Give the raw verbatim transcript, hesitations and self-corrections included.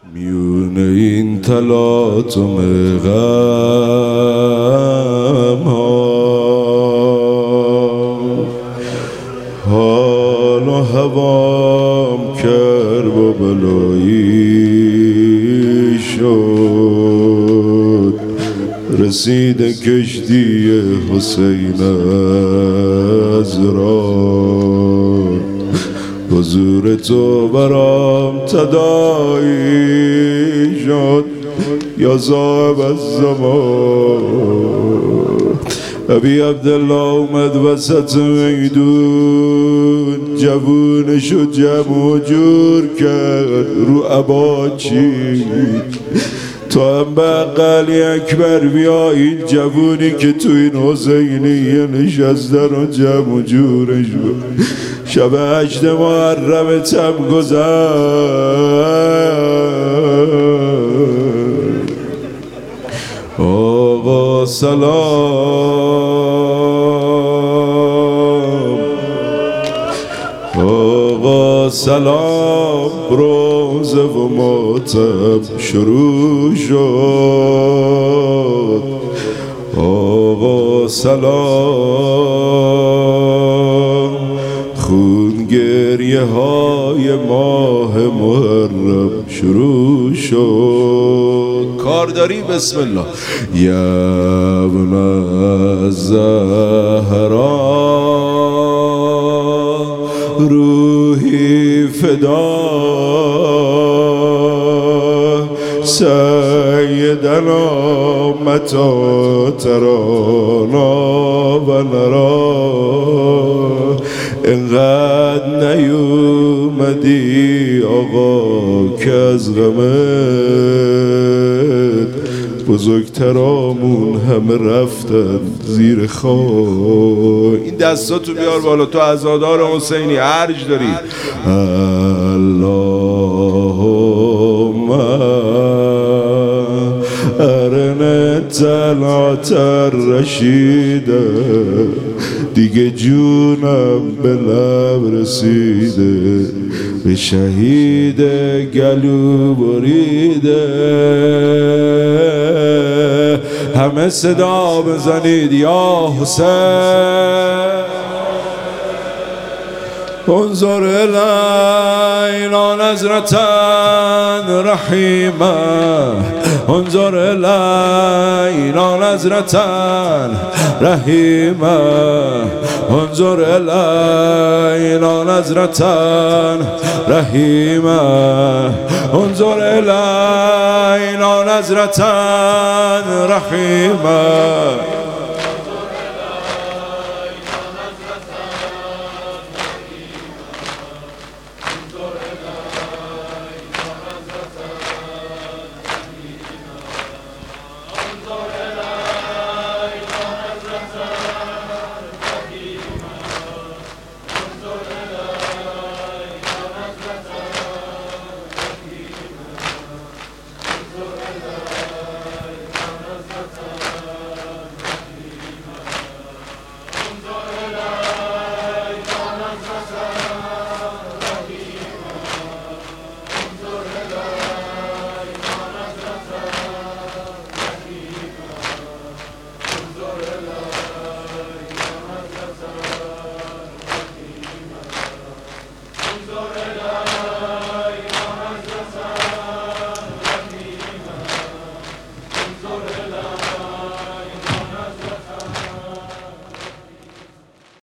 میونه این تلاطم غم ها حال و هوام کرب و بلایی شد، رسید کشتی حسین از راه، حضور تو برام تداعی شد یا صاحب الزمان. ابی عبدالله اومد وسط میدون، جوونشو جمع و جور کرد رو عبا چید. تو هم به اقلی اکبر بیا، این جوونی که تو این حسینیه نشسته رو جمع و جورش بود. شب هشت محرمت هم گذشت. آقا سلام، آقا سلام، روزه و ماتم شروع شد. آقا سلام، خون گریه های ماه محرم شروع شد. کارداری بسم الله. یا ابن الزهرا روحی فدا، سیدنا متی ترانا و نرا. اینقدر نیومدی آقا که از غمت بزرگترامون همه رفتن زیر خاک. این دستاتو بیار بالا، تو عزادار حسینی ارج داری. اللهم ارنا طلعت الرشیده، دیگه جونم به لب رسیده، به شهید گلو بریده. همه صدا بزنید یا حسین. انظر الینا نظرة رحیمه، انظر الینا نظرة رحیمه، انظر الینا نظرة رحیمه، انظر الینا نظرة رحیمه.